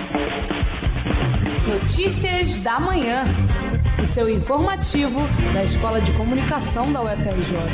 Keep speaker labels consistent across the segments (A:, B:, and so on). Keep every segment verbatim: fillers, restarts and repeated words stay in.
A: Notícias da Manhã. O seu informativo da Escola de Comunicação da U F R J.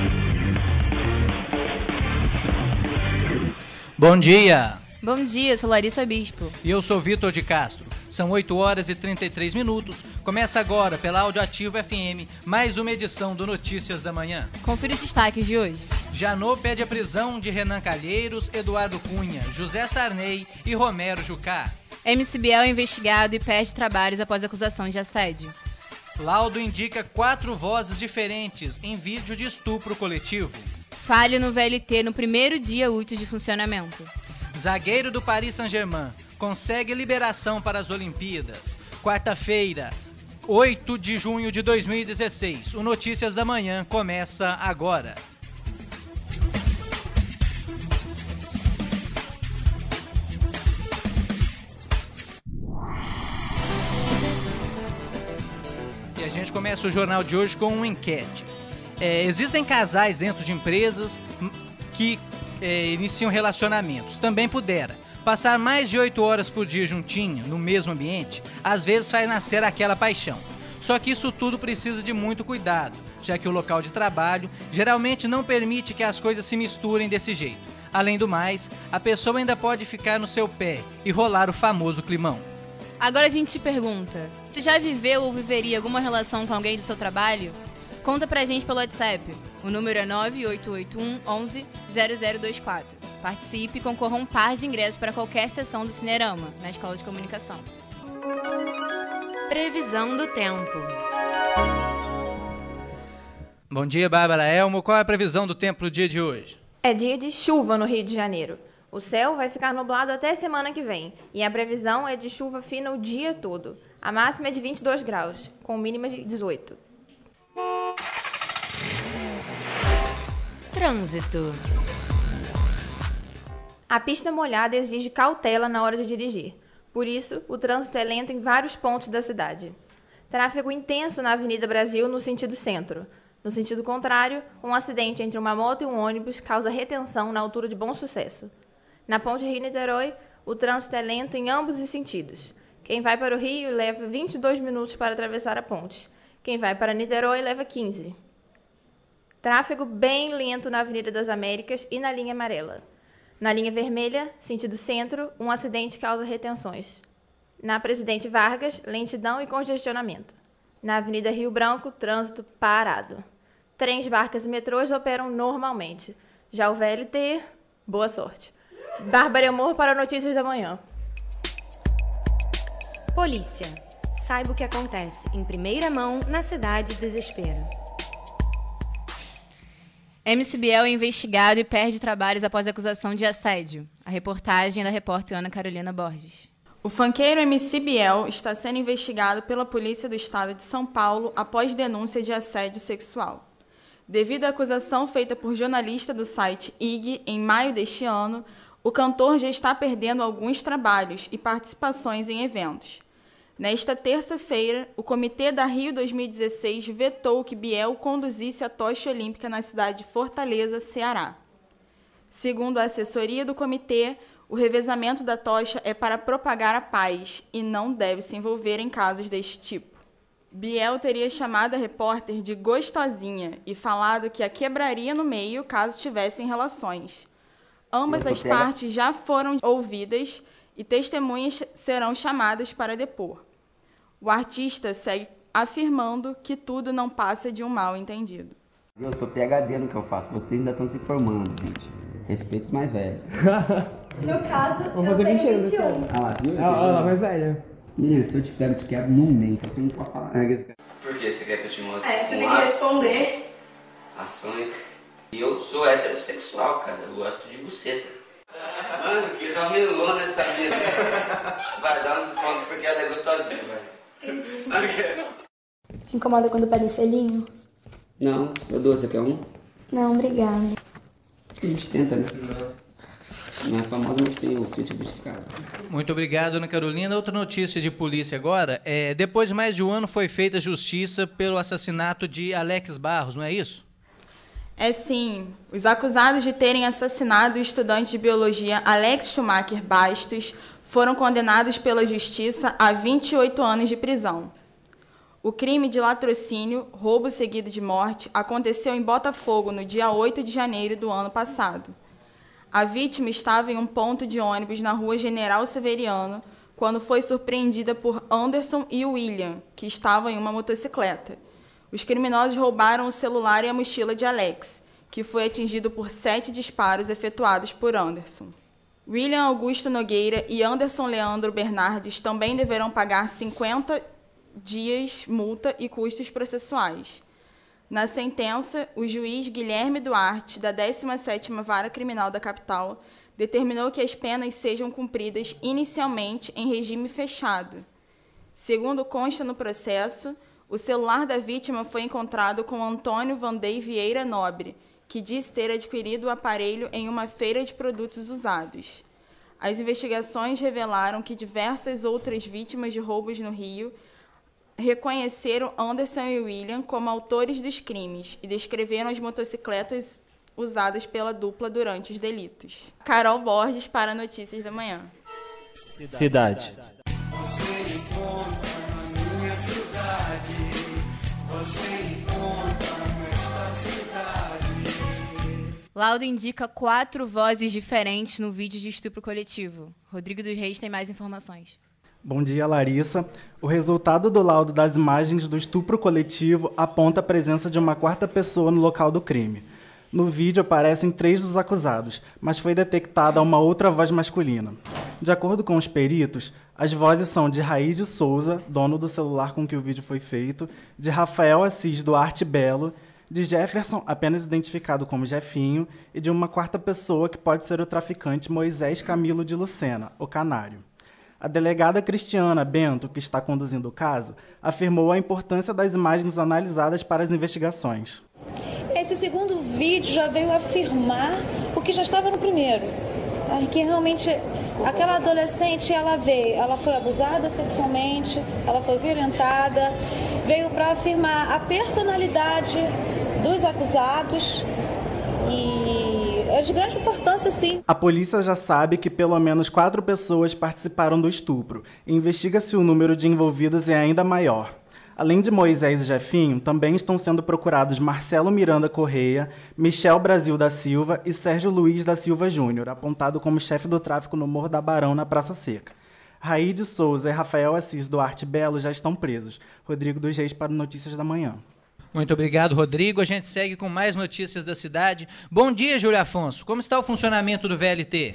B: Bom dia.
C: Bom dia, sou Larissa Bispo.
B: E eu sou Vitor de Castro. São oito horas e trinta e três minutos. Começa agora, pela Audioativo F M, mais uma edição do Notícias da Manhã.
C: Confira os destaques de hoje.
B: Janot pede a prisão de Renan Calheiros, Eduardo Cunha, José Sarney e Romero Jucá.
C: M C Biel é investigado e perde trabalhos após acusação de assédio.
B: Laudo indica quatro vozes diferentes em vídeo de estupro coletivo.
C: Falha no V L T no primeiro dia útil de funcionamento.
B: Zagueiro do Paris Saint-Germain consegue liberação para as Olimpíadas. Quarta-feira, oito de junho de dois mil e dezesseis. O Notícias da Manhã começa agora. E a gente começa o jornal de hoje com uma enquete. É, existem casais dentro de empresas que é, iniciam relacionamentos. Também pudera. Passar mais de oito horas por dia juntinho, no mesmo ambiente, às vezes faz nascer aquela paixão. Só que isso tudo precisa de muito cuidado, já que o local de trabalho geralmente não permite que as coisas se misturem desse jeito. Além do mais, a pessoa ainda pode ficar no seu pé e rolar o famoso climão.
C: Agora a gente te pergunta, você já viveu ou viveria alguma relação com alguém do seu trabalho? Conta pra gente pelo WhatsApp. O número é nove oito oito um, onze, zero zero dois quatro. Participe e concorra a um par de ingressos para qualquer sessão do Cinerama, na Escola de Comunicação. Previsão do tempo.
B: Bom dia, Bárbara Elmo. Qual é a previsão do tempo pro dia de hoje?
D: É dia de chuva no Rio de Janeiro. O céu vai ficar nublado até semana que vem. E a previsão é de chuva fina o dia todo. A máxima é de vinte e dois graus, com mínima de dezoito.
C: Trânsito.
D: A pista molhada exige cautela na hora de dirigir. Por isso, o trânsito é lento em vários pontos da cidade. Tráfego intenso na Avenida Brasil no sentido centro. No sentido contrário, um acidente entre uma moto e um ônibus causa retenção na altura de Bom Sucesso. Na Ponte Rio-Niterói, o trânsito é lento em ambos os sentidos. Quem vai para o Rio leva vinte e dois minutos para atravessar a ponte. Quem vai para Niterói leva quinze. Tráfego bem lento na Avenida das Américas e na linha amarela. Na linha vermelha, sentido centro, um acidente causa retenções. Na Presidente Vargas, lentidão e congestionamento. Na Avenida Rio Branco, trânsito parado. Trens, barcas e metrôs operam normalmente. Já o V L T, boa sorte. Bárbara Amor para Notícias da Manhã.
E: Polícia. Saiba o que acontece em primeira mão na cidade de Desespero.
C: M C Biel é investigado e perde trabalhos após acusação de assédio. A reportagem é da repórter Ana Carolina Borges.
F: O funkeiro M C Biel está sendo investigado pela Polícia do Estado de São Paulo após denúncia de assédio sexual. Devido à acusação feita por jornalista do site I G em maio deste ano, o cantor já está perdendo alguns trabalhos e participações em eventos. Nesta terça-feira, o Comitê da Rio dois mil e dezesseis vetou que Biel conduzisse a tocha olímpica na cidade de Fortaleza, Ceará. Segundo a assessoria do comitê, o revezamento da tocha é para propagar a paz e não deve se envolver em casos deste tipo. Biel teria chamado a repórter de gostosinha e falado que a quebraria no meio caso tivessem relações. Ambas as partes já foram ouvidas e testemunhas serão chamadas para depor. O artista segue afirmando que tudo não passa de um mal-entendido.
G: Eu sou P H D no que eu faço, vocês ainda estão se formando, gente. Respeito os mais velhos.
H: No caso,
I: Vamos
H: eu
I: fazer
H: tenho
I: vinte
H: vinte e um.
I: anos.
G: Ah lá, viu?
I: Ela ela mais velha.
G: Menina, se eu te pego, eu te quebro no meio, então você não pode falar.
J: Por que você quer que eu te mostre?
H: É, você tem que
J: atos,
H: responder.
J: ações. E eu sou heterossexual, cara. Eu gosto de buceta. Mano, que ramelona essa vida. Vai dar um desconto porque ela é gostosinha, velho.
H: Te incomoda quando pedem selinho?
G: Não, eu dou, você quer um?
H: Não, obrigada.
G: A gente tenta, né? Não é famosa, mas tem o fit justificado.
B: Muito obrigado, Ana Carolina. Outra notícia de polícia agora. É, depois de mais de um ano foi feita justiça pelo assassinato de Alex Barros, não é isso?
F: É sim. Os acusados de terem assassinado o estudante de biologia Alex Schumacher Bastos foram condenados pela Justiça a vinte e oito anos de prisão. O crime de latrocínio, roubo seguido de morte, aconteceu em Botafogo no dia oito de janeiro do ano passado. A vítima estava em um ponto de ônibus na rua General Severiano, quando foi surpreendida por Anderson e William, que estavam em uma motocicleta. Os criminosos roubaram o celular e a mochila de Alex, que foi atingido por sete disparos efetuados por Anderson. William Augusto Nogueira e Anderson Leandro Bernardes também deverão pagar cinquenta dias multa e custos processuais. Na sentença, o juiz Guilherme Duarte, da décima sétima Vara Criminal da Capital, determinou que as penas sejam cumpridas inicialmente em regime fechado. Segundo consta no processo, o celular da vítima foi encontrado com Antônio Vandei Vieira Nobre, que diz ter adquirido o aparelho em uma feira de produtos usados. As investigações revelaram que diversas outras vítimas de roubos no Rio reconheceram Anderson e William como autores dos crimes e descreveram as motocicletas usadas pela dupla durante os delitos. Carol Borges para Notícias da Manhã.
I: Cidade.
K: Você encontra na minha cidade, você encontra nesta cidade.
C: Laudo indica quatro vozes diferentes no vídeo de estupro coletivo. Rodrigo dos Reis tem mais informações.
L: Bom dia, Larissa. O resultado do laudo das imagens do estupro coletivo aponta a presença de uma quarta pessoa no local do crime. No vídeo aparecem três dos acusados, mas foi detectada uma outra voz masculina. De acordo com os peritos, as vozes são de Raíde Souza, dono do celular com que o vídeo foi feito, de Rafael Assis Duarte Belo, de Jefferson, apenas identificado como Jefinho, e de uma quarta pessoa que pode ser o traficante Moisés Camilo de Lucena, o Canário. A delegada Cristiana Bento, que está conduzindo o caso, afirmou a importância das imagens analisadas para as investigações.
M: Esse segundo vídeo já veio afirmar o que já estava no primeiro. Que realmente aquela adolescente, ela veio, ela foi abusada sexualmente, ela foi violentada, veio para afirmar a personalidade dos acusados e é de grande importância, sim.
L: A polícia já sabe que pelo menos quatro pessoas participaram do estupro e investiga se o número de envolvidos é ainda maior. Além de Moisés e Jefinho, também estão sendo procurados Marcelo Miranda Correia, Michel Brasil da Silva e Sérgio Luiz da Silva Júnior, apontado como chefe do tráfico no Morro da Barão, na Praça Seca. Raíde Souza e Rafael Assis Duarte Belo já estão presos. Rodrigo dos Reis para Notícias da Manhã.
B: Muito obrigado, Rodrigo. A gente segue com mais notícias da cidade. Bom dia, Júlia Afonso. Como está o funcionamento do V L T?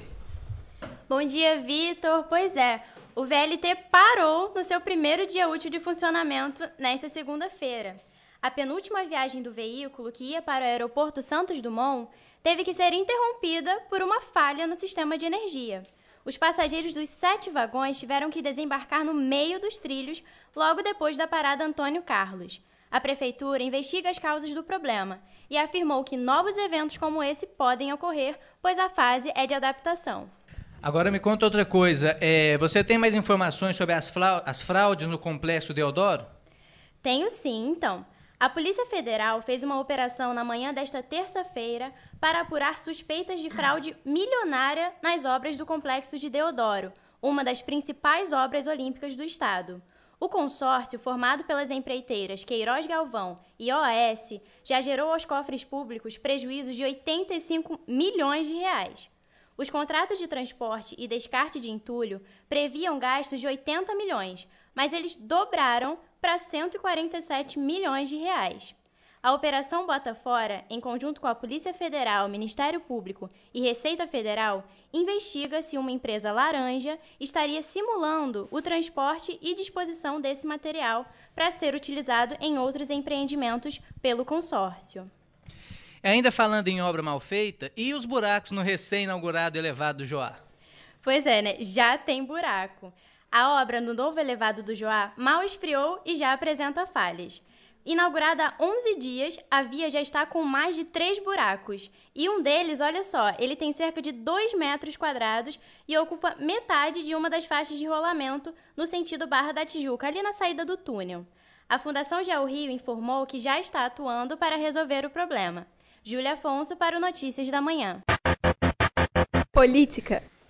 N: Bom dia, Vitor. Pois é, o V L T parou no seu primeiro dia útil de funcionamento nesta segunda-feira. A penúltima viagem do veículo, que ia para o aeroporto Santos Dumont, teve que ser interrompida por uma falha no sistema de energia. Os passageiros dos sete vagões tiveram que desembarcar no meio dos trilhos logo depois da parada Antônio Carlos. A prefeitura investiga as causas do problema e afirmou que novos eventos como esse podem ocorrer, pois a fase é de adaptação.
B: Agora me conta outra coisa. É, você tem mais informações sobre as, as fraudes no Complexo Deodoro?
N: Tenho sim, então. A Polícia Federal fez uma operação na manhã desta terça-feira para apurar suspeitas de fraude milionária nas obras do Complexo de Deodoro, uma das principais obras olímpicas do estado. O consórcio, formado pelas empreiteiras Queiroz Galvão e O A S, já gerou aos cofres públicos prejuízos de oitenta e cinco milhões de reais. Os contratos de transporte e descarte de entulho previam gastos de oitenta milhões, mas eles dobraram para cento e quarenta e sete milhões de reais. A Operação Bota Fora, em conjunto com a Polícia Federal, Ministério Público e Receita Federal, investiga se uma empresa laranja estaria simulando o transporte e disposição desse material para ser utilizado em outros empreendimentos pelo consórcio.
B: Ainda falando em obra mal feita, e os buracos no recém-inaugurado elevado do Joá?
N: Pois é, né? Já tem buraco. A obra no novo elevado do Joá mal esfriou e já apresenta falhas. Inaugurada há onze dias, a via já está com mais de três buracos. E um deles, olha só, ele tem cerca de dois metros quadrados e ocupa metade de uma das faixas de rolamento no sentido Barra da Tijuca, ali na saída do túnel. A Fundação Geo Rio informou que já está atuando para resolver o problema. Júlia Afonso para o Notícias da Manhã.
D: Política.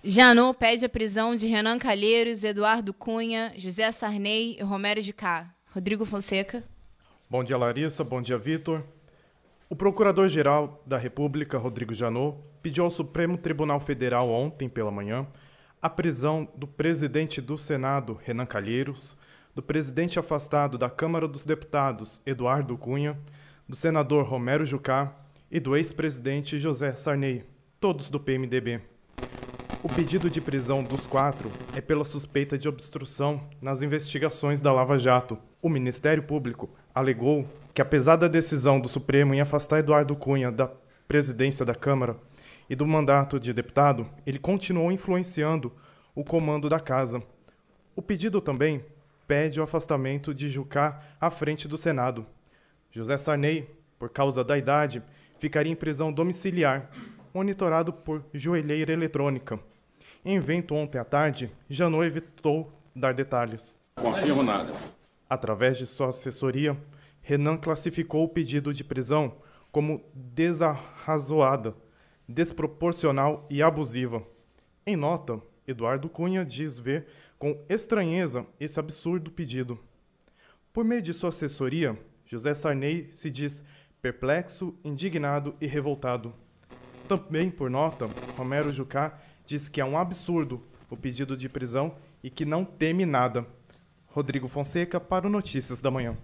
C: Janot pede a prisão de Renan Calheiros, Eduardo Cunha, José Sarney e Romero de Cá. Rodrigo Fonseca.
O: Bom dia, Larissa. Bom dia, Vitor. O Procurador-Geral da República, Rodrigo Janot, pediu ao Supremo Tribunal Federal ontem pela manhã a prisão do presidente do Senado, Renan Calheiros, do presidente afastado da Câmara dos Deputados, Eduardo Cunha, do senador Romero Jucá e do ex-presidente José Sarney, todos do P M D B. O pedido de prisão dos quatro é pela suspeita de obstrução nas investigações da Lava Jato. O Ministério Público alegou que, apesar da decisão do Supremo em afastar Eduardo Cunha da presidência da Câmara e do mandato de deputado, ele continuou influenciando o comando da casa. O pedido também pede o afastamento de Jucá à frente do Senado. José Sarney, por causa da idade, ficaria em prisão domiciliar, monitorado por joelheira eletrônica. Em evento ontem à tarde, Janot evitou dar detalhes.
P: Confirmo nada.
O: Através de sua assessoria, Renan classificou o pedido de prisão como desarrazoada, desproporcional e abusiva. Em nota, Eduardo Cunha diz ver com estranheza esse absurdo pedido. Por meio de sua assessoria, José Sarney se diz perplexo, indignado e revoltado. Também por nota, Romero Jucá diz que é um absurdo o pedido de prisão e que não teme nada. Rodrigo Fonseca para o Notícias da Manhã.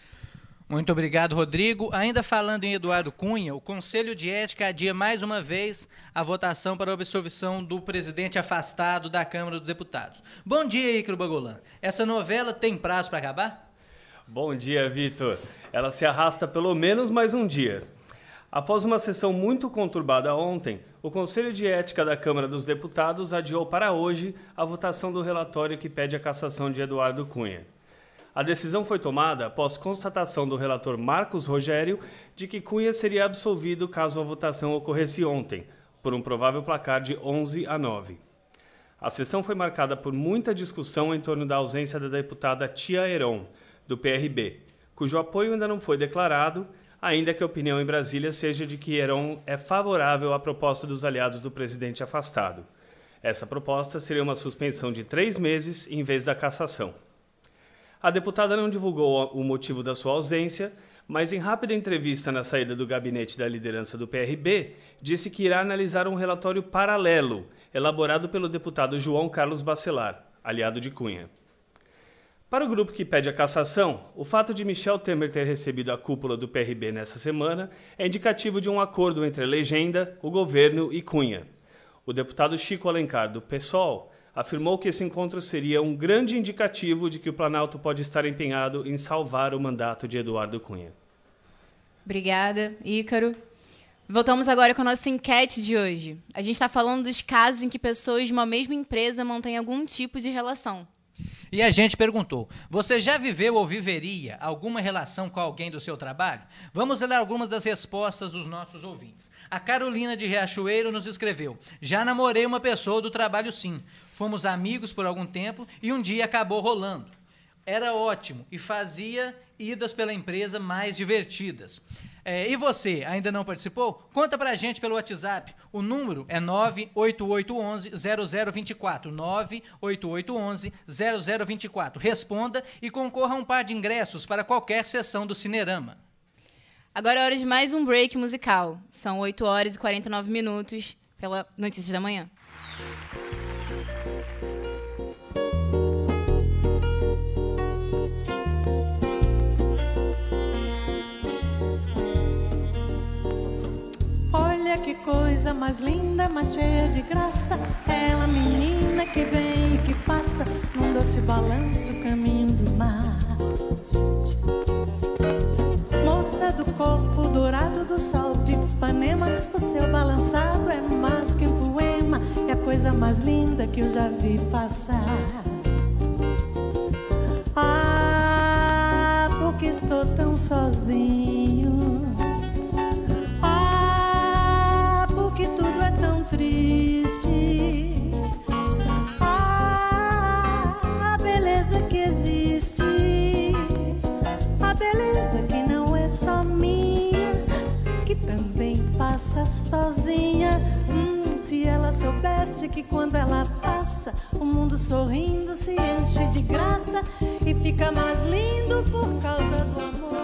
B: Muito obrigado, Rodrigo. Ainda falando em Eduardo Cunha, o Conselho de Ética adia mais uma vez a votação para a absolvição do presidente afastado da Câmara dos Deputados. Bom dia, Ícaro Bagolã. Essa novela tem prazo para acabar?
Q: Bom dia, Vitor. Ela se arrasta pelo menos mais um dia. Após uma sessão muito conturbada ontem, o Conselho de Ética da Câmara dos Deputados adiou para hoje a votação do relatório que pede a cassação de Eduardo Cunha. A decisão foi tomada após constatação do relator Marcos Rogério de que Cunha seria absolvido caso a votação ocorresse ontem, por um provável placar de onze a nove. A sessão foi marcada por muita discussão em torno da ausência da deputada Tia Heron, do P R B, cujo apoio ainda não foi declarado, ainda que a opinião em Brasília seja de que Heron é favorável à proposta dos aliados do presidente afastado. Essa proposta seria uma suspensão de três meses em vez da cassação. A deputada não divulgou o motivo da sua ausência, mas em rápida entrevista na saída do gabinete da liderança do P R B, disse que irá analisar um relatório paralelo, elaborado pelo deputado João Carlos Bacelar, aliado de Cunha. Para o grupo que pede a cassação, o fato de Michel Temer ter recebido a cúpula do P R B nessa semana é indicativo de um acordo entre a legenda, o governo e Cunha. O deputado Chico Alencar, do PSOL, afirmou que esse encontro seria um grande indicativo de que o Planalto pode estar empenhado em salvar o mandato de Eduardo Cunha.
C: Obrigada, Ícaro. Voltamos agora com a nossa enquete de hoje. A gente está falando dos casos em que pessoas de uma mesma empresa mantêm algum tipo de relação.
B: E a gente perguntou, você já viveu ou viveria alguma relação com alguém do seu trabalho? Vamos ler algumas das respostas dos nossos ouvintes. A Carolina de Riachuelo nos escreveu, já namorei uma pessoa do trabalho sim. Fomos amigos por algum tempo e um dia acabou rolando. Era ótimo e fazia idas pela empresa mais divertidas. É, e você, ainda não participou? Conta pra gente pelo WhatsApp. O número é nove oito oito um um zero zero dois quatro. nove oito oito um um zero zero dois quatro. Responda e concorra a um par de ingressos para qualquer sessão do Cinerama.
C: Agora é hora de mais um break musical. São oito horas e quarenta e nove minutos pela Notícias da Manhã.
R: Olha que coisa mais linda, mais cheia de graça. Ela menina que vem e que passa num doce balanço caminho do mar. Moça do corpo dourado do sol de Ipanema, o seu balançado é mais que um poema, é a coisa mais linda que eu já vi passar. Ah, porque estou tão sozinho. Que tudo é tão triste. Ah, a beleza que existe, a beleza que não é só minha, que também passa sozinha. Hum, se ela soubesse parece que quando ela passa, o mundo sorrindo se enche de graça e fica mais lindo por causa do amor.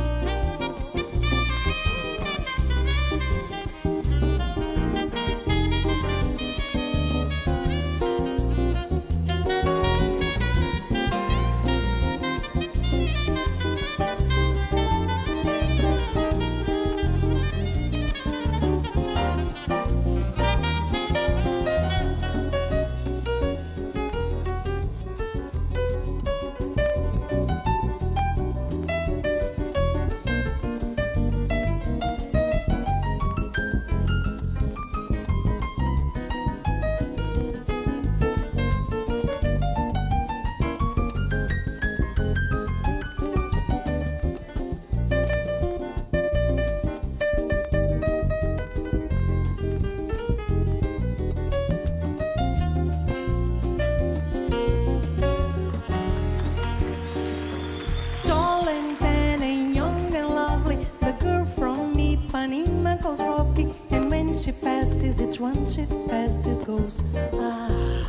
R: She passes, each one she passes goes, ah.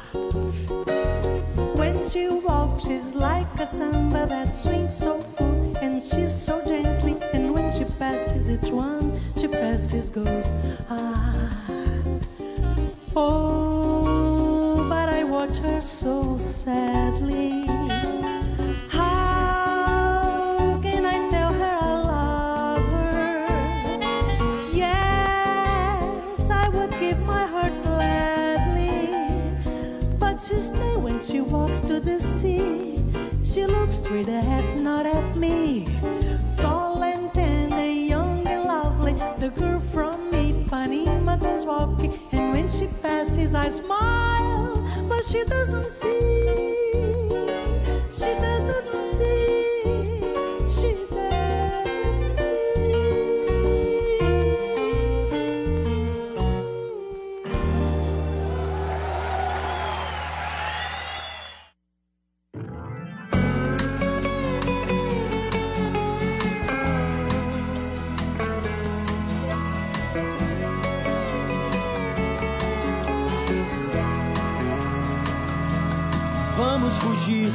R: When she walks, she's like a samba that swings so full, and she's so gently. And when she passes, each one she passes goes, ah. Oh, but I watch her so sadly. How can I tell her I love her? Yes, I would give my heart gladly, but she stays when she walks to the sea. She looks straight ahead, not at me. Tall and tender, young and lovely, the girl from Ipanema goes walking, and when she passes I smile, but she doesn't see. She doesn't see. She doesn't see.
K: Vamos fugir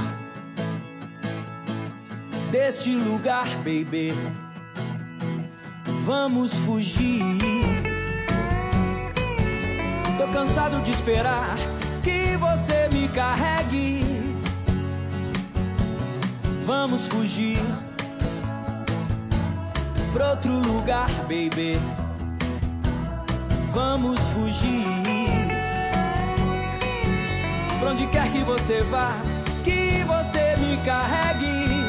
K: deste lugar, baby. Vamos fugir. Tô cansado de esperar que você me carregue. Vamos fugir pra outro lugar, baby. Vamos fugir. Pra onde quer que você vá, que você me carregue.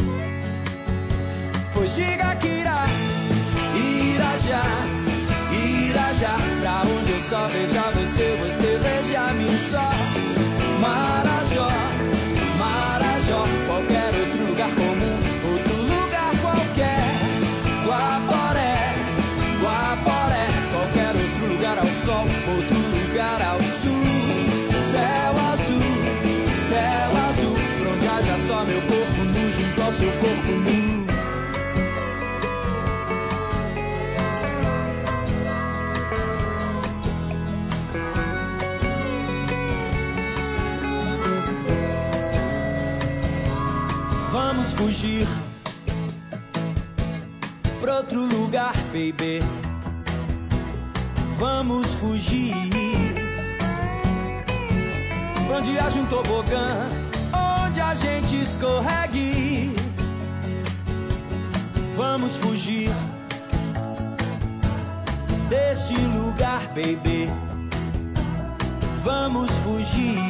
K: Pois diga que irá, irá já, irá já. Pra onde eu só veja você, você veja mim só. Marajó, Marajó, qualquer outro lugar comum, outro lugar qualquer. Guaporé, Guaporé, qualquer outro lugar ao sol, outro lugar ao sul. Céu azul, céu azul, pra onde haja só meu corpo nu junto ao seu corpo nu. Vamos fugir pra outro lugar, baby. Vamos fugir pra onde haja um tobogã, onde a gente escorregue. Vamos fugir deste lugar, baby. Vamos fugir.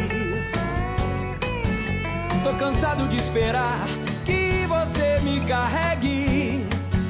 K: Tô cansado de esperar que você me carregue.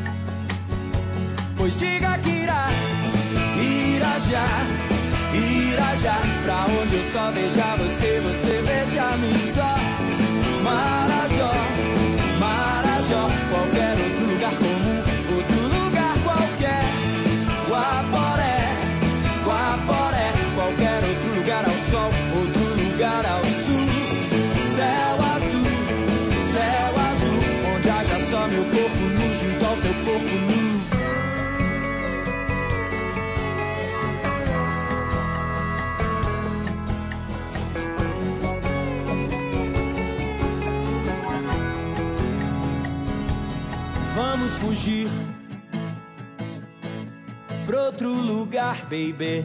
K: Pois diga que irá, irá já, irá já. Pra onde eu só veja você, você veja mim só. Marajó, Marajó, qualquer outro lugar comum, outro lugar qualquer. Guaporé, Guaporé, qualquer outro lugar ao sol, outro lugar ao sul. Céu azul, céu azul, onde haja só meu corpo nu junto ao teu corpo nu. fugir pra outro lugar, baby.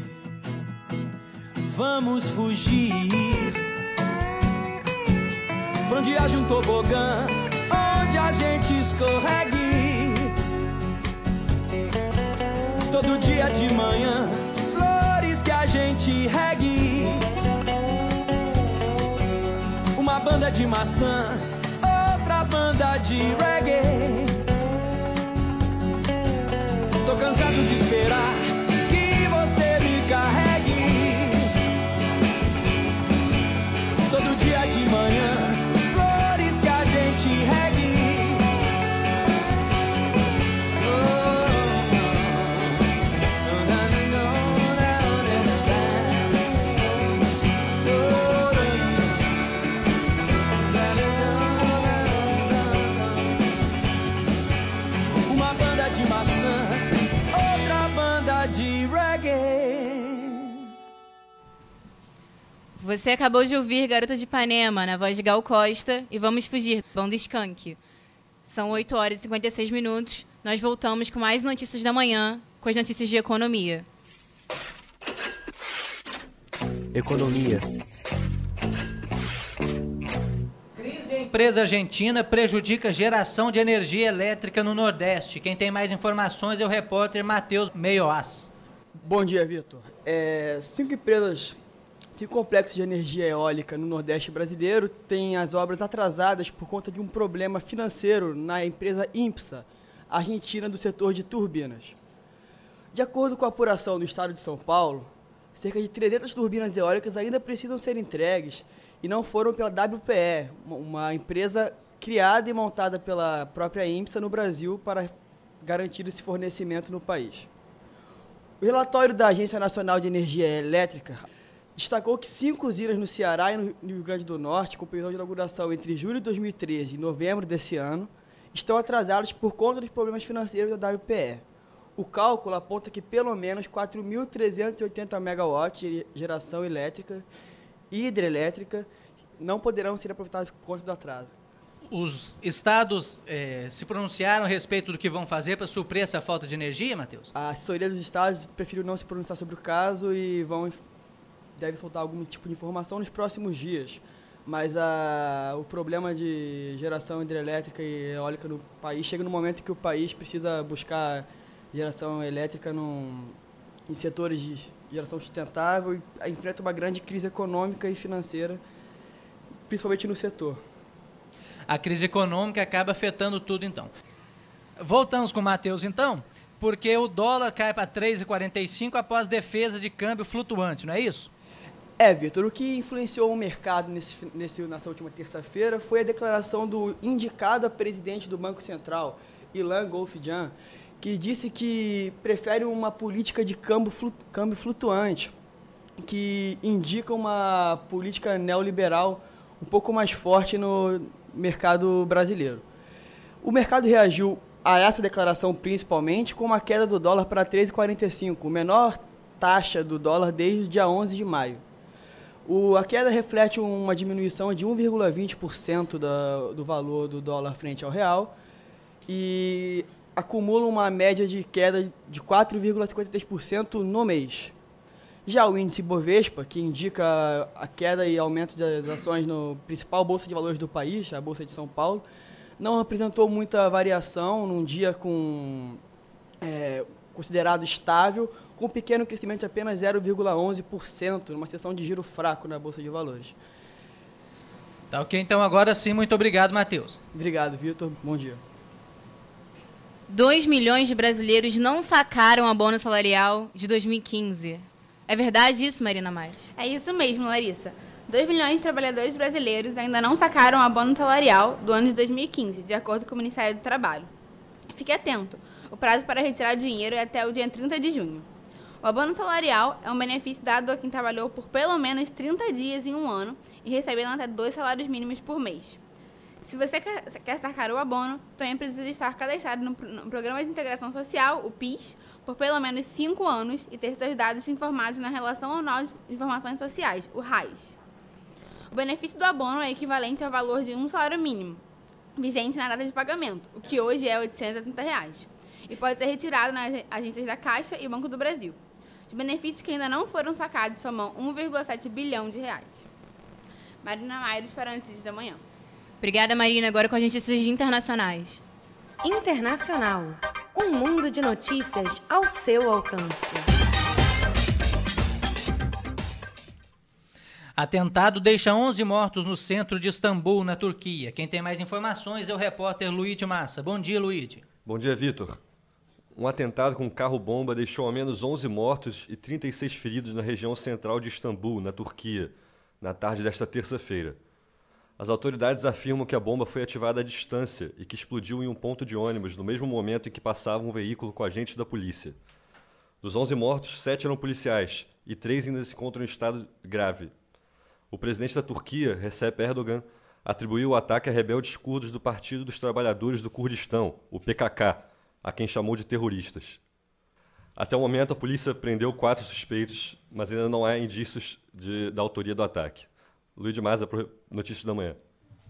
K: Vamos fugir pra onde haja um tobogã, onde a gente escorregue. Todo dia de manhã, flores que a gente regue. Uma banda de maçã, outra banda de reggae. Tô cansado de esperar que você me carregue. Todo dia de manhã, flores que a gente regue. Uma banda de maçã, outra banda de reggae.
C: Você acabou de ouvir Garota de Ipanema, na voz de Gal Costa, e Vamos Fugir, banda Skank. São oito horas e cinquenta e seis minutos. Nós voltamos com mais notícias da manhã, com as notícias de economia.
I: Economia.
B: Crise em empresa argentina prejudica geração de energia elétrica no Nordeste. Quem tem mais informações é o repórter Matheus Meioás.
P: Bom dia, Vitor. É, cinco empresas, cinco complexos de energia eólica no Nordeste brasileiro têm as obras atrasadas por conta de um problema financeiro na empresa INPSA, argentina do setor de turbinas. De acordo com a apuração do Estado de São Paulo, cerca de trezentas turbinas eólicas ainda precisam ser entregues e não foram pela W P E, uma empresa criada e montada pela própria INPSA no Brasil para garantir esse fornecimento no país. O relatório da Agência Nacional de Energia Elétrica destacou que cinco usinas no Ceará e no Rio Grande do Norte, com previsão de inauguração entre julho de dois mil e treze e novembro desse ano, estão atrasadas por conta dos problemas financeiros da W P E. O cálculo aponta que pelo menos quatro mil trezentos e oitenta megawatts de geração elétrica e hidrelétrica não poderão ser aproveitados por conta do atraso.
B: Os estados eh, se pronunciaram a respeito do que vão fazer para suprir essa falta de energia, Matheus?
P: A assessoria dos estados preferiu não se pronunciar sobre o caso e vão deve soltar algum tipo de informação nos próximos dias. Mas a, o problema de geração hidrelétrica e eólica no país chega no momento que o país precisa buscar geração elétrica num, em setores de geração sustentável e enfrenta uma grande crise econômica e financeira, principalmente no setor.
B: A crise econômica acaba afetando tudo, então. Voltamos com o Matheus, então, porque o dólar cai para três reais e quarenta e cinco centavos após defesa de câmbio flutuante, não é isso?
P: É, Vitor, o que influenciou o mercado nesse, nesse, nessa última terça-feira foi a declaração do indicado a presidente do Banco Central, Ilan Golfidjan, que disse que prefere uma política de câmbio, flutu, câmbio flutuante, que indica uma política neoliberal um pouco mais forte no mercado brasileiro. O mercado reagiu a essa declaração principalmente com uma queda do dólar para três reais e quarenta e cinco centavos, menor taxa do dólar desde o dia onze de maio. O, a queda reflete uma diminuição de um vírgula vinte por cento da, do valor do dólar frente ao real e acumula uma média de queda de quatro vírgula cinquenta e três por cento no mês. Já o índice Bovespa, que indica a queda e aumento das ações no principal bolsa de valores do país, a Bolsa de São Paulo, não apresentou muita variação num dia com, é, considerado estável, com um pequeno crescimento de apenas zero vírgula onze por cento, numa sessão de giro fraco na Bolsa de Valores.
B: Tá ok, então agora sim, muito obrigado, Matheus.
P: Obrigado, Vitor. Bom dia.
C: dois milhões de brasileiros não sacaram abono salarial de dois mil e quinze. É verdade isso, Marina Mais?
S: É isso mesmo, Larissa. dois milhões de trabalhadores brasileiros ainda não sacaram o abono salarial do ano de dois mil e quinze, de acordo com o Ministério do Trabalho. Fique atento, o prazo para retirar o dinheiro é até o dia trinta de junho. O abono salarial é um benefício dado a quem trabalhou por pelo menos trinta dias em um ano e recebendo até dois salários mínimos por mês. Se você quer, quer sacar o abono, também precisa estar cadastrado no, no Programa de Integração Social, o PIS, por pelo menos cinco anos e ter seus dados informados na Relação Anual de Informações Sociais, o R A S. O benefício do abono é equivalente ao valor de um salário mínimo. vigente na data de pagamento, o que hoje é oitocentos e setenta reais, e pode ser retirado nas agências da Caixa e Banco do Brasil. Os benefícios que ainda não foram sacados somam um vírgula sete bilhão de reais. Marina Maires para a Notícias da Manhã.
C: Obrigada, Marina. Agora com as notícias internacionais.
E: Internacional. Um mundo de notícias ao seu alcance.
B: Atentado deixa onze mortos no centro de Istambul, na Turquia. Quem tem mais informações é o repórter Luíde Massa. Bom dia, Luíde.
T: Bom dia, Vitor. Um atentado com um carro-bomba deixou ao menos onze mortos e trinta e seis feridos na região central de Istambul, na Turquia, na tarde desta terça-feira. As autoridades afirmam que a bomba foi ativada à distância e que explodiu em um ponto de ônibus no mesmo momento em que passava um veículo com agentes da polícia. Dos onze mortos, sete eram policiais e três ainda se encontram em estado grave. O presidente da Turquia, Recep Erdogan, atribuiu o ataque a rebeldes curdos do Partido dos Trabalhadores do Kurdistão, o P K K, a quem chamou de terroristas. Até o momento, a polícia prendeu quatro suspeitos, mas ainda não há indícios de, da autoria do ataque. Luiz de Maza, para Notícias da Manhã.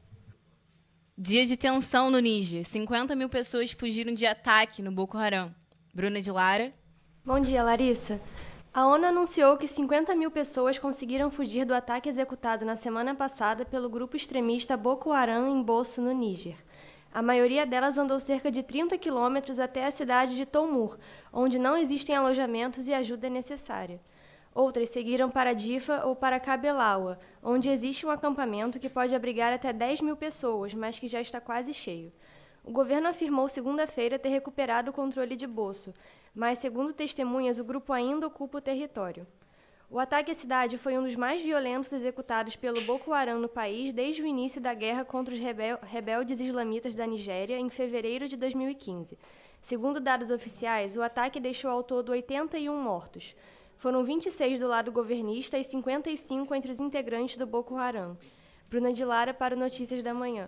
C: Dia de tensão no Níger. cinquenta mil pessoas fugiram de ataque no Boko Haram. Bruna de Lara.
H: Bom dia, Larissa. A ONU anunciou que cinquenta mil pessoas conseguiram fugir do ataque executado na semana passada pelo grupo extremista Boko Haram em Bosso, no Níger. A maioria delas andou cerca de trinta quilômetros até a cidade de Toumur, onde não existem alojamentos e ajuda necessária. Outras seguiram para Difa ou para Cabelaua, onde existe um acampamento que pode abrigar até dez mil pessoas, mas que já está quase cheio. O governo afirmou segunda-feira ter recuperado o controle de Bosso, mas, segundo testemunhas, o grupo ainda ocupa o território. O ataque à cidade foi um dos mais violentos executados pelo Boko Haram no país desde o início da guerra contra os rebel- rebeldes islamitas da Nigéria, em fevereiro de dois mil e quinze. Segundo dados oficiais, o ataque deixou ao todo oitenta e um mortos. Foram vinte e seis do lado governista e cinquenta e cinco entre os integrantes do Boko Haram. Bruna de Lara para o Notícias da Manhã.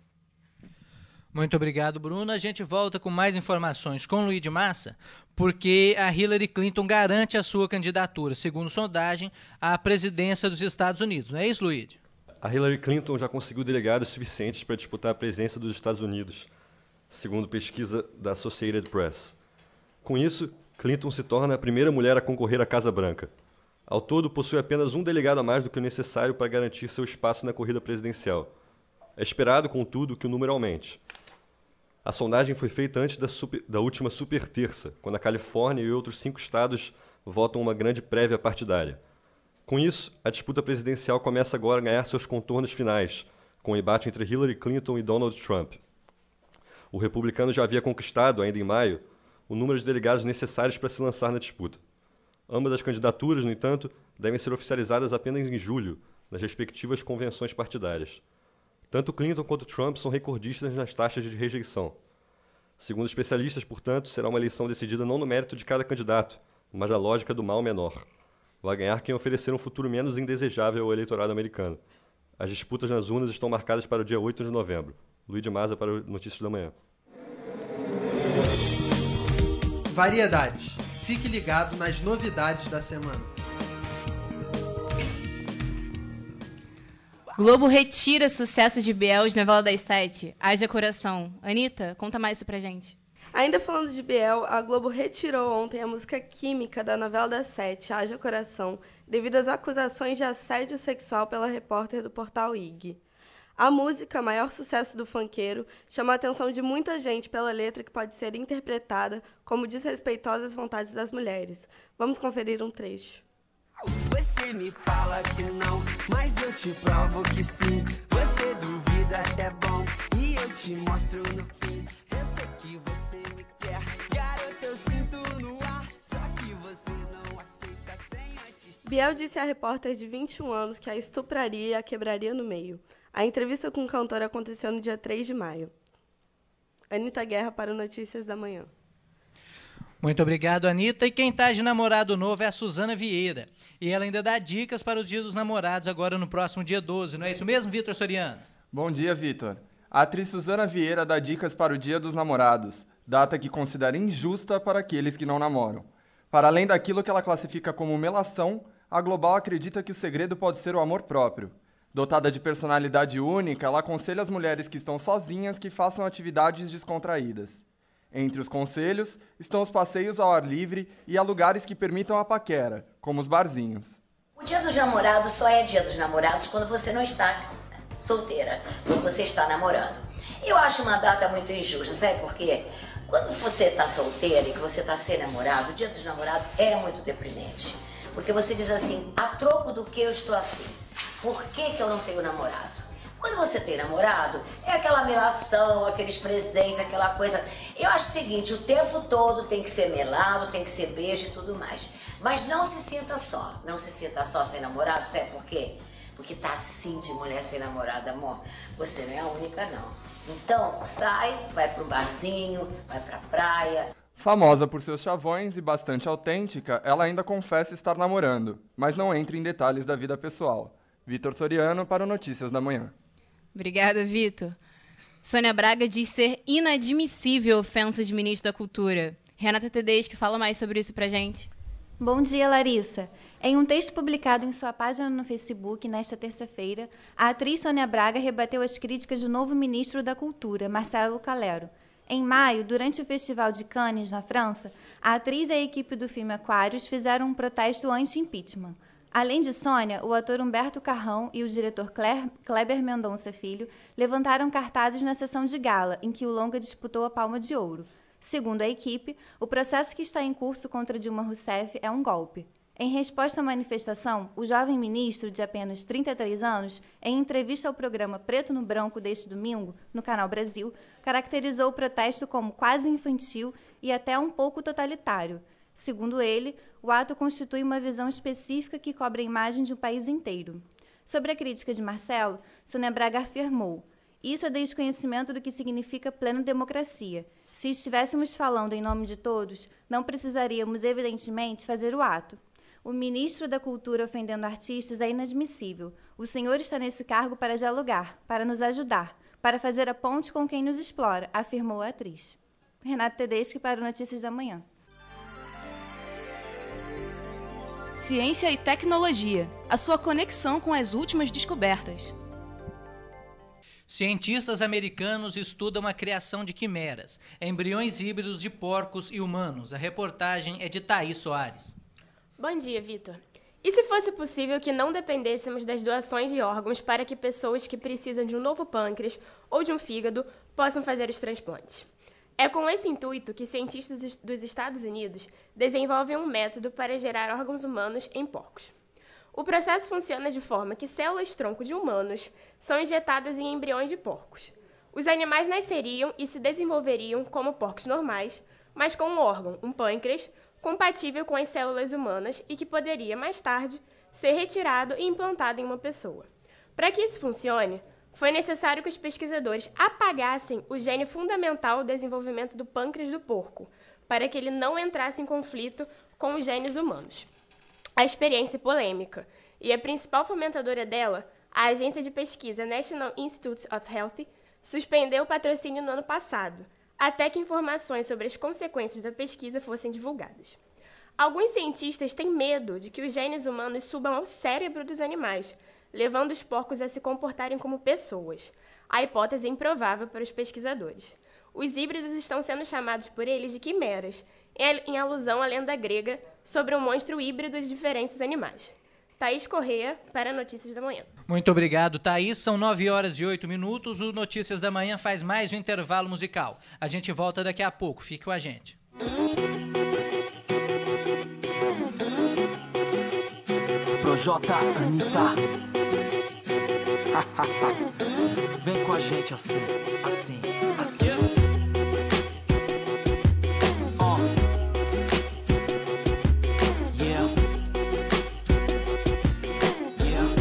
B: Muito obrigado, Bruna. A gente volta com mais informações com o Luiz de Massa, porque a Hillary Clinton garante a sua candidatura, segundo sondagem, à presidência dos Estados Unidos. Não é isso, Luiz?
T: A Hillary Clinton já conseguiu delegados suficientes para disputar a presidência dos Estados Unidos, segundo pesquisa da Associated Press. Com isso, Clinton se torna a primeira mulher a concorrer à Casa Branca. Ao todo, possui apenas um delegado a mais do que o necessário para garantir seu espaço na corrida presidencial. É esperado, contudo, que o número aumente. A sondagem foi feita antes da, super, da última super terça, quando a Califórnia e outros cinco estados votam uma grande prévia partidária. Com isso, a disputa presidencial começa agora a ganhar seus contornos finais, com o embate entre Hillary Clinton e Donald Trump. O republicano já havia conquistado, ainda em maio, o número de delegados necessários para se lançar na disputa. Ambas as candidaturas, no entanto, devem ser oficializadas apenas em julho, nas respectivas convenções partidárias. Tanto Clinton quanto Trump são recordistas nas taxas de rejeição. Segundo especialistas, portanto, será uma eleição decidida não no mérito de cada candidato, mas na lógica do mal menor. Vai ganhar quem oferecer um futuro menos indesejável ao eleitorado americano. As disputas nas urnas estão marcadas para o dia oito de novembro. Luiz de Maza para o Notícias da Manhã.
U: Variedades. Fique ligado nas novidades da semana.
C: Globo retira sucesso de Biel de Novela das Sete. Haja coração. Anitta, conta mais isso pra gente.
V: Ainda falando de Biel, a Globo retirou ontem a música Química da novela das Sete, Haja Coração, devido às acusações de assédio sexual pela repórter do portal I G. A música, maior sucesso do funkeiro, chama a atenção de muita gente pela letra que pode ser interpretada como desrespeitosa às vontades das mulheres. Vamos conferir um trecho.
K: Você me fala que não, mas eu te provo que sim. Você duvida se é bom e eu te mostro no fim. Eu sei que você me quer, garota, eu sinto no ar. Só que você não aceita sem antes.
V: Biel disse à repórter de vinte e um anos que a estupraria e a quebraria no meio. A entrevista com o cantor aconteceu no dia três de maio. Anitta Guerra para o Notícias da Manhã.
B: Muito obrigado, Anitta. E quem tá de namorado novo é a Suzana Vieira. E ela ainda dá dicas para o Dia dos Namorados agora no próximo dia doze. Não é isso mesmo, Vitor Soriano?
W: Bom dia, Vitor. A atriz Suzana Vieira dá dicas para o Dia dos Namorados, data que considera injusta para aqueles que não namoram. Para além daquilo que ela classifica como melação, a Global acredita que o segredo pode ser o amor próprio. Dotada de personalidade única, ela aconselha as mulheres que estão sozinhas que façam atividades descontraídas. Entre os conselhos estão os passeios ao ar livre e a lugares que permitam a paquera, como os barzinhos.
A: O dia dos namorados só é dia dos namorados quando você não está solteira, quando você está namorando. Eu acho uma data muito injusta, sabe por quê? Quando você está solteira e que você está sem namorado, o dia dos namorados é muito deprimente. Porque você diz assim, a troco do que eu estou assim? Por que que eu não tenho namorado? Quando você tem namorado, é aquela melação, aqueles presentes, aquela coisa. Eu acho o seguinte, o tempo todo tem que ser melado, tem que ser beijo e tudo mais. Mas não se sinta só, não se sinta só sem namorado, sabe por quê? Porque tá assim de mulher sem namorado, amor. Você não é a única, não. Então, sai, vai pro barzinho, vai pra praia.
W: Famosa por seus chavões e bastante autêntica, ela ainda confessa estar namorando, mas não entra em detalhes da vida pessoal. Vitor Soriano para o Notícias da Manhã.
C: Obrigada, Vitor. Sônia Braga diz ser inadmissível ofensa de ministro da Cultura. Renata Tedeschi fala mais sobre isso pra gente.
G: Bom dia, Larissa. Em um texto publicado em sua página no Facebook nesta terça-feira, a atriz Sônia Braga rebateu as críticas do novo ministro da Cultura, Marcelo Calero. Em maio, durante o Festival de Cannes, na França, a atriz e a equipe do filme Aquários fizeram um protesto anti-impeachment. Além de Sônia, o ator Humberto Carrão e o diretor Kleber Mendonça Filho levantaram cartazes na sessão de gala, em que o longa disputou a Palma de Ouro. Segundo a equipe, o processo que está em curso contra Dilma Rousseff é um golpe. Em resposta à manifestação, o jovem ministro, de apenas trinta e três anos, em entrevista ao programa Preto no Branco deste domingo, no Canal Brasil, caracterizou o protesto como quase infantil e até um pouco totalitário. Segundo ele, o ato constitui uma visão específica que cobre a imagem de um país inteiro. Sobre a crítica de Marcelo, Sônia Braga afirmou: isso é desconhecimento do que significa plena democracia. Se estivéssemos falando em nome de todos, não precisaríamos, evidentemente, fazer o ato. O ministro da Cultura ofendendo artistas é inadmissível. O senhor está nesse cargo para dialogar, para nos ajudar, para fazer a ponte com quem nos explora, afirmou a atriz. Renata Tedeschi para o Notícias da Manhã.
J: Ciência e tecnologia, a sua conexão com as últimas descobertas.
B: Cientistas americanos estudam a criação de quimeras, embriões híbridos de porcos e humanos. A reportagem é de Thaís Soares.
X: Bom dia, Vitor. E se fosse possível que não dependêssemos das doações de órgãos para que pessoas que precisam de um novo pâncreas ou de um fígado possam fazer os transplantes? É com esse intuito que cientistas dos Estados Unidos desenvolvem um método para gerar órgãos humanos em porcos. O processo funciona de forma que células-tronco de humanos são injetadas em embriões de porcos. Os animais nasceriam e se desenvolveriam como porcos normais, mas com um órgão, um pâncreas, compatível com as células humanas e que poderia, mais tarde, ser retirado e implantado em uma pessoa. Para que isso funcione, foi necessário que os pesquisadores apagassem o gene fundamental do desenvolvimento do pâncreas do porco, para que ele não entrasse em conflito com os genes humanos. A experiência é polêmica, e a principal fomentadora dela, a agência de pesquisa National Institutes of Health, suspendeu o patrocínio no ano passado, até que informações sobre as consequências da pesquisa fossem divulgadas. Alguns cientistas têm medo de que os genes humanos subam ao cérebro dos animais, levando os porcos a se comportarem como pessoas. A hipótese é improvável para os pesquisadores. Os híbridos estão sendo chamados por eles de quimeras, em alusão à lenda grega sobre um monstro híbrido de diferentes animais. Thaís Corrêa, para Notícias da Manhã.
B: Muito obrigado, Thaís. São nove horas e oito minutos. O Notícias da Manhã faz mais um intervalo musical. A gente volta daqui a pouco. Fique com a gente.
K: Projota, Anitta. Vem com a gente assim, assim, assim. Oh. Yeah. Yeah.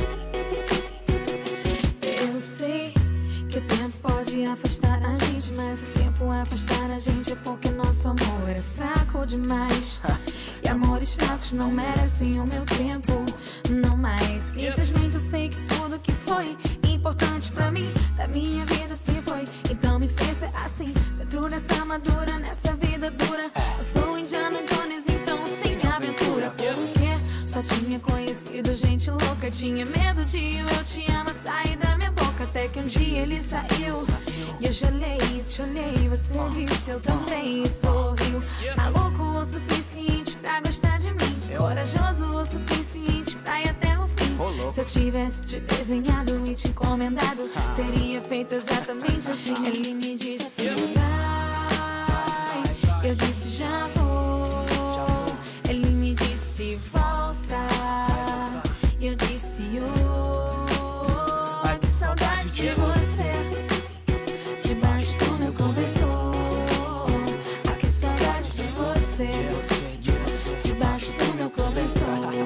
R: Eu sei que o tempo pode afastar a gente, mas se o tempo afastar a gente é porque nosso amor é fraco demais. E amores fracos não merecem o meu tempo, não mais. Simplesmente eu sei que tudo que foi importante pra mim, da minha vida se foi. Então me fez ser assim, dentro dessa armadura, nessa vida dura. Eu sou Indiana Jones, então sem aventura. Porque só tinha conhecido gente louca, tinha medo de eu te amo. e ele saiu. E eu gelei, te olhei, você disse eu também e sorriu. Maluco o suficiente pra gostar de mim, corajoso o suficiente pra ir até o fim. Se eu tivesse te desenhado e te encomendado, teria feito exatamente assim. Ele me disse vai, eu disse já vou. Ele me disse volta, e eu disse oh, ai que saudade de você, debaixo do meu cobertor. Ai que saudade de você, debaixo do meu cobertor.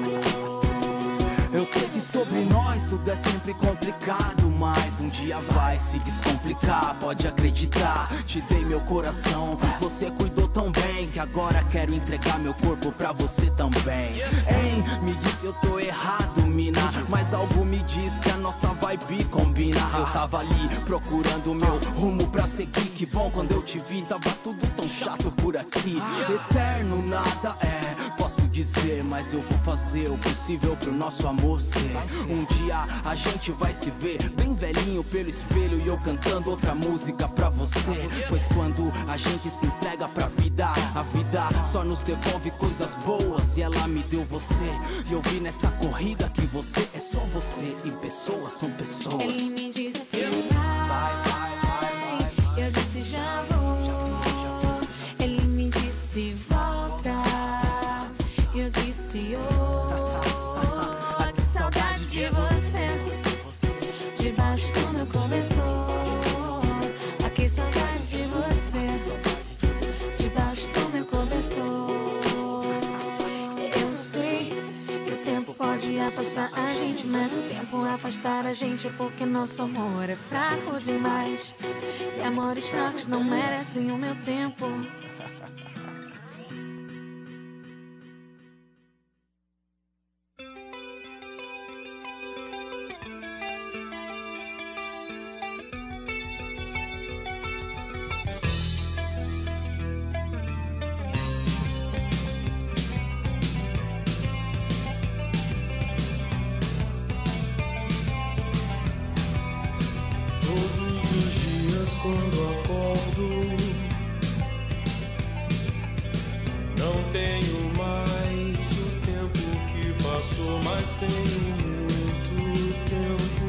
K: Eu sei que sobre nós tudo é sempre complicado, mas um dia vai se descomplicar, pode acreditar. Te dei meu coração, você cuidou tão bem que agora quero entregar meu corpo pra você também. Hein, me disse eu tô errado, mina, mas algo me diz que a nossa vibe combina. Eu tava ali procurando meu rumo pra seguir, que bom quando eu te vi, tava tudo tão chato por aqui. Eterno nada é, posso dizer, mas eu vou fazer o possível pro nosso amor ser. Um dia a gente vai se ver bem velhinho pelo espelho e eu cantando outra música pra você. Pois quando a gente se entrega pra vida, a vida só nos devolve coisas boas, e ela me deu você. E eu vi nessa corrida que você é só você e pessoas são pessoas.
R: Ele me disse vai, eu disse já vou. Ele me disse volta, eu disse oh, que saudade de você, debaixo do meu cobertor. Ah, que saudade de você, debaixo do meu cobertor. Eu sei que o tempo pode afastar a gente, mas se o tempo afastar a gente é porque nosso amor é fraco demais. E amores fracos não merecem o meu tempo.
K: Quando acordo, não tenho mais o tempo que passou, mas tenho muito tempo.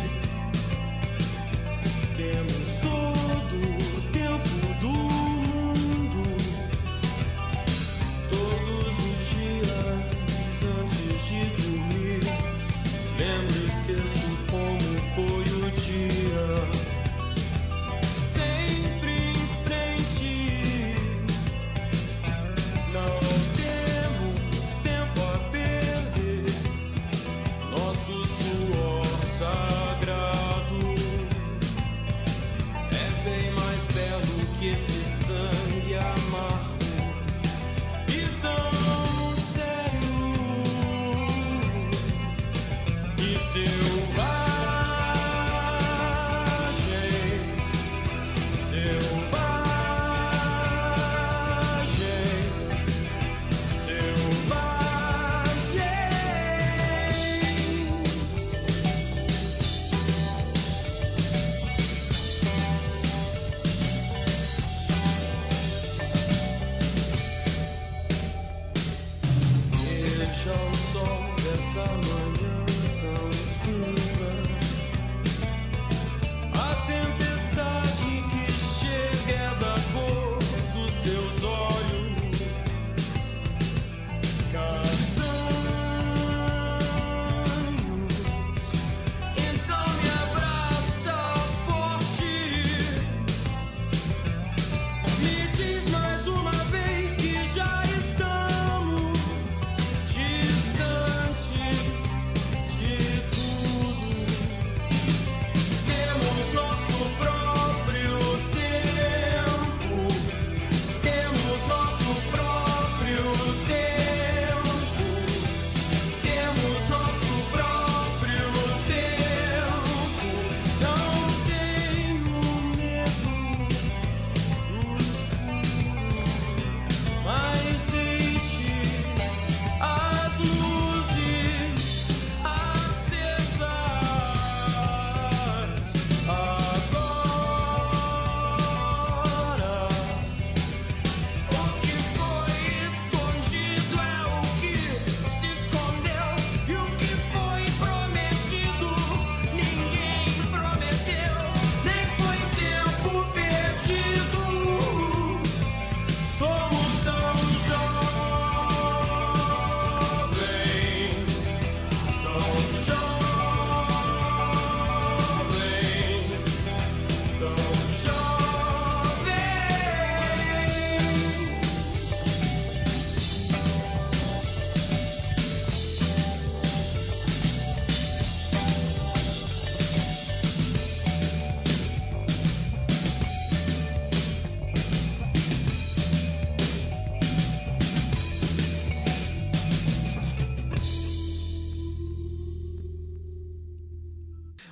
K: Temos todo o tempo do mundo, todos os dias antes de dormir. Lembro, esqueço como foi o dia.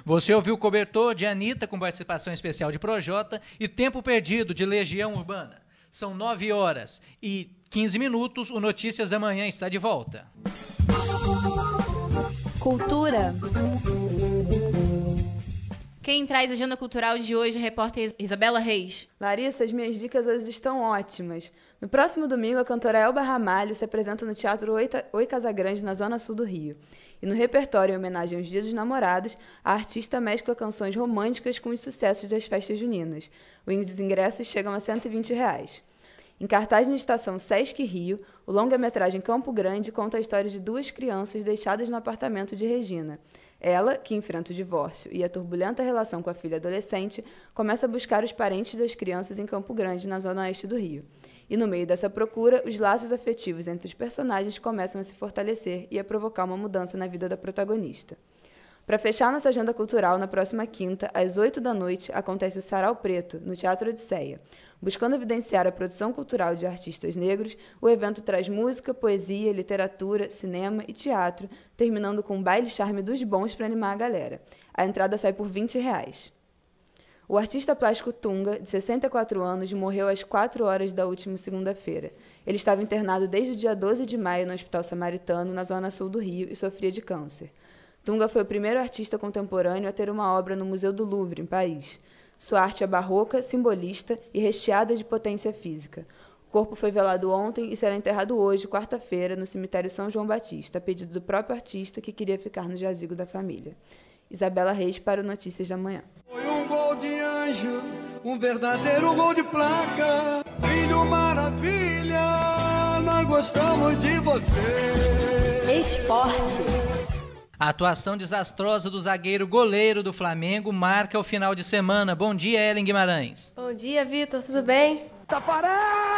B: Você ouviu o Cobertor de Anitta com participação especial de Projota e Tempo Perdido de Legião Urbana. São nove horas e quinze minutos, o Notícias da Manhã está de volta.
E: Cultura.
C: Quem traz a agenda cultural de hoje é a repórter Isabela Reis.
F: Larissa, as minhas dicas hoje estão ótimas. No próximo domingo, a cantora Elba Ramalho se apresenta no Teatro Oi, Oi Casagrande, na zona sul do Rio. E no repertório, em homenagem aos Dias dos Namorados, a artista mescla canções românticas com os sucessos das festas juninas. Os ingressos chegam a cento e vinte reais. Em cartaz na estação Sesc Rio, o longa-metragem Campo Grande conta a história de duas crianças deixadas no apartamento de Regina. Ela, que enfrenta o divórcio e a turbulenta relação com a filha adolescente, começa a buscar os parentes das crianças em Campo Grande, na zona oeste do Rio. E no meio dessa procura, os laços afetivos entre os personagens começam a se fortalecer e a provocar uma mudança na vida da protagonista. Para fechar nossa agenda cultural, na próxima quinta, às oito da noite, acontece o Sarau Preto, no Teatro Odisseia. Buscando evidenciar a produção cultural de artistas negros, o evento traz música, poesia, literatura, cinema e teatro, terminando com um baile charme dos bons para animar a galera. A entrada sai por vinte reais. O artista plástico Tunga, de sessenta e quatro anos, morreu às quatro horas da última segunda-feira. Ele estava internado desde o dia doze de maio no Hospital Samaritano, na zona sul do Rio, e sofria de câncer. Tunga foi o primeiro artista contemporâneo a ter uma obra no Museu do Louvre, em Paris. Sua arte é barroca, simbolista e recheada de potência física. O corpo foi velado ontem e será enterrado hoje, quarta-feira, no cemitério São João Batista, a pedido do próprio artista que queria ficar no jazigo da família. Isabela Reis para o Notícias da Manhã.
K: Foi um gol de anjo, um verdadeiro gol de placa. Filho maravilha, nós gostamos de você.
E: Esporte.
B: A atuação desastrosa do zagueiro goleiro do Flamengo marca o final de semana. Bom dia, Ellen Guimarães.
X: Bom dia, Vitor, tudo bem?
K: Tafarel!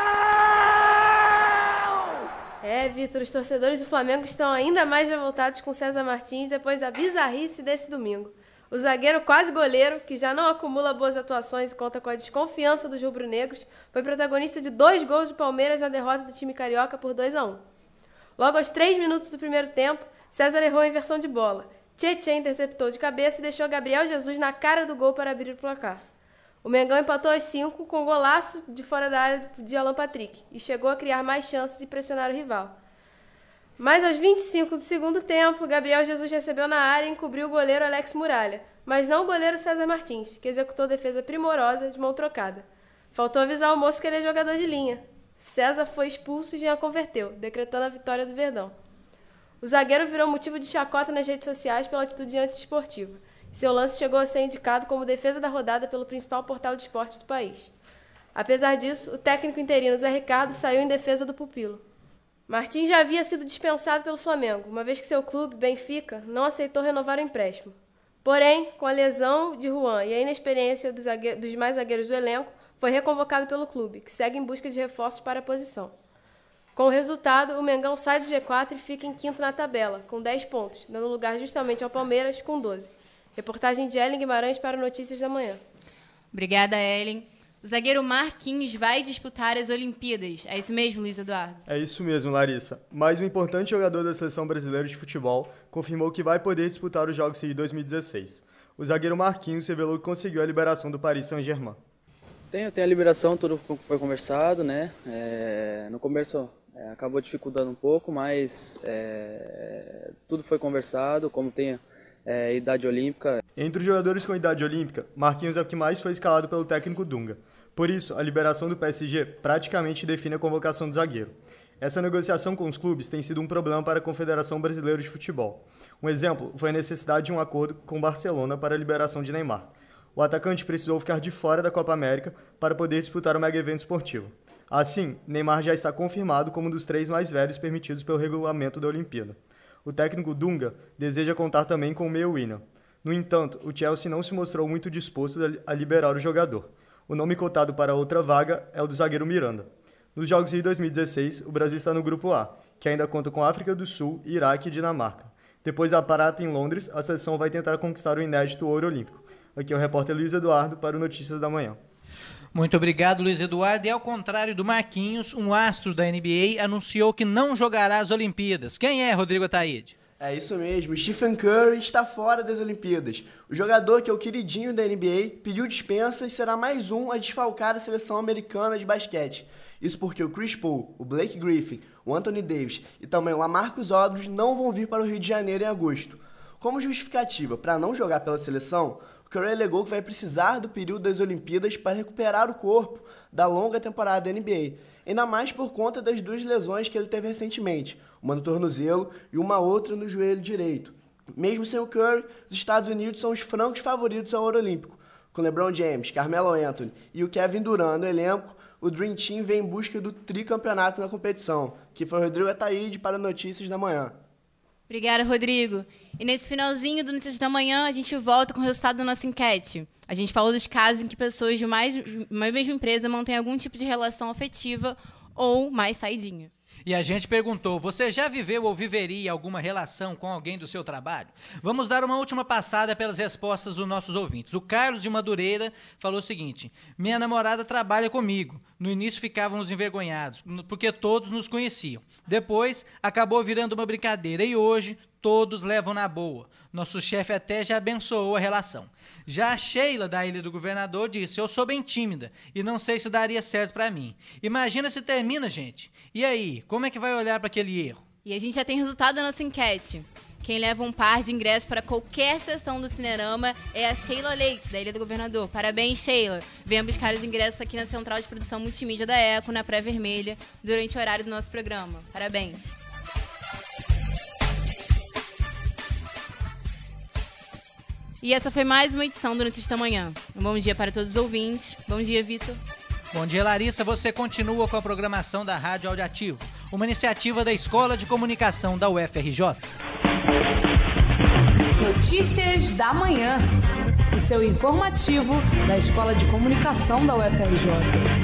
X: É, Vitor, os torcedores do Flamengo estão ainda mais revoltados com César Martins depois da bizarrice desse domingo. O zagueiro quase goleiro, que já não acumula boas atuações e conta com a desconfiança dos rubro-negros, foi protagonista de dois gols do Palmeiras na derrota do time carioca por dois a um. Logo aos três minutos do primeiro tempo, César errou a inversão de bola. Tietê interceptou de cabeça e deixou Gabriel Jesus na cara do gol para abrir o placar. O Mengão empatou aos cinco com um golaço de fora da área de Alan Patrick e chegou a criar mais chances de pressionar o rival. Mas aos vinte e cinco do segundo tempo, Gabriel Jesus recebeu na área e encobriu o goleiro Alex Muralha, mas não o goleiro César Martins, que executou defesa primorosa de mão trocada. Faltou avisar o moço que ele é jogador de linha. César foi expulso e já converteu, decretando a vitória do Verdão. O zagueiro virou motivo de chacota nas redes sociais pela atitude antiesportiva. Seu lance chegou a ser indicado como defesa da rodada pelo principal portal de esportes do país. Apesar disso, o técnico interino Zé Ricardo saiu em defesa do pupilo. Martins já havia sido dispensado pelo Flamengo, uma vez que seu clube, Benfica, não aceitou renovar o empréstimo. Porém, com a lesão de Juan e a inexperiência dos, dos mais zagueiros do elenco, foi reconvocado pelo clube, que segue em busca de reforços para a posição. Com o resultado, o Mengão sai do G quatro e fica em quinto na tabela, com dez pontos, dando lugar justamente ao Palmeiras, com doze. Reportagem de Ellen Guimarães para Notícias da Manhã.
C: Obrigada, Ellen. O zagueiro Marquinhos vai disputar as Olimpíadas. É isso mesmo, Luiz Eduardo?
L: É isso mesmo, Larissa. Mais um importante jogador da Seleção Brasileira de Futebol confirmou que vai poder disputar os Jogos de dois mil e dezesseis. O zagueiro Marquinhos revelou que conseguiu a liberação do Paris Saint-Germain.
M: Tem, tem a liberação, tudo foi conversado, né? É, no começo é, acabou dificultando um pouco, mas é, tudo foi conversado, como tem é, idade olímpica.
L: Entre os jogadores com idade olímpica, Marquinhos é o que mais foi escalado pelo técnico Dunga. Por isso, a liberação do P S G praticamente define a convocação do zagueiro. Essa negociação com os clubes tem sido um problema para a Confederação Brasileira de Futebol. Um exemplo foi a necessidade de um acordo com o Barcelona para a liberação de Neymar. O atacante precisou ficar de fora da Copa América para poder disputar o mega evento esportivo. Assim, Neymar já está confirmado como um dos três mais velhos permitidos pelo regulamento da Olimpíada. O técnico Dunga deseja contar também com o meia Willian. No entanto, o Chelsea não se mostrou muito disposto a liberar o jogador. O nome cotado para outra vaga é o do zagueiro Miranda. Nos Jogos de dois mil e dezesseis, o Brasil está no Grupo A, que ainda conta com África do Sul, Iraque e Dinamarca. Depois da parada em Londres, a seleção vai tentar conquistar o inédito ouro olímpico. Aqui é o repórter Luiz Eduardo para o Notícias da Manhã.
B: Muito obrigado, Luiz Eduardo. E ao contrário do Marquinhos, um astro da N B A anunciou que não jogará as Olimpíadas. Quem é, Rodrigo Ataíde?
D: É isso mesmo, Stephen Curry está fora das Olimpíadas. O jogador, que é o queridinho da N B A, pediu dispensa e será mais um a desfalcar a seleção americana de basquete. Isso porque o Chris Paul, o Blake Griffin, o Anthony Davis e também o Lamarcus Aldridge não vão vir para o Rio de Janeiro em agosto. Como justificativa para não jogar pela seleção, o Curry alegou que vai precisar do período das Olimpíadas para recuperar o corpo da longa temporada da N B A, ainda mais por conta das duas lesões que ele teve recentemente, uma no tornozelo e uma outra no joelho direito. Mesmo sem o Curry, os Estados Unidos são os francos favoritos ao ouro olímpico. Com LeBron James, Carmelo Anthony e o Kevin Durant no elenco, o Dream Team vem em busca do tricampeonato na competição, que foi o Rodrigo Ataíde para Notícias da Manhã.
C: Obrigada, Rodrigo. E nesse finalzinho do Notícias da Manhã, a gente volta com o resultado da nossa enquete. A gente falou dos casos em que pessoas de mais, uma mesma empresa mantêm algum tipo de relação afetiva ou mais saidinha.
B: E a gente perguntou, você já viveu ou viveria alguma relação com alguém do seu trabalho? Vamos dar uma última passada pelas respostas dos nossos ouvintes. O Carlos de Madureira falou o seguinte: minha namorada trabalha comigo. No início ficávamos envergonhados, porque todos nos conheciam. Depois, acabou virando uma brincadeira e hoje todos levam na boa. Nosso chefe até já abençoou a relação. Já a Sheila, da Ilha do Governador, disse, eu sou bem tímida e não sei se daria certo pra mim. Imagina se termina, gente. E aí, como é que vai olhar para aquele erro?
C: E a gente já tem resultado da nossa enquete. Quem leva um par de ingressos para qualquer sessão do Cinerama é a Sheila Leite, da Ilha do Governador. Parabéns, Sheila. Venha buscar os ingressos aqui na Central de Produção Multimídia da Eco, na Praia Vermelha, durante o horário do nosso programa. Parabéns. E essa foi mais uma edição do Notícias da Manhã. Um bom dia para todos os ouvintes. Bom dia, Vitor.
B: Bom dia, Larissa. Você continua com a programação da Rádio Audiativo, uma iniciativa da Escola de Comunicação da U F R J.
N: Notícias da Manhã, o seu informativo da Escola de Comunicação da U F R J.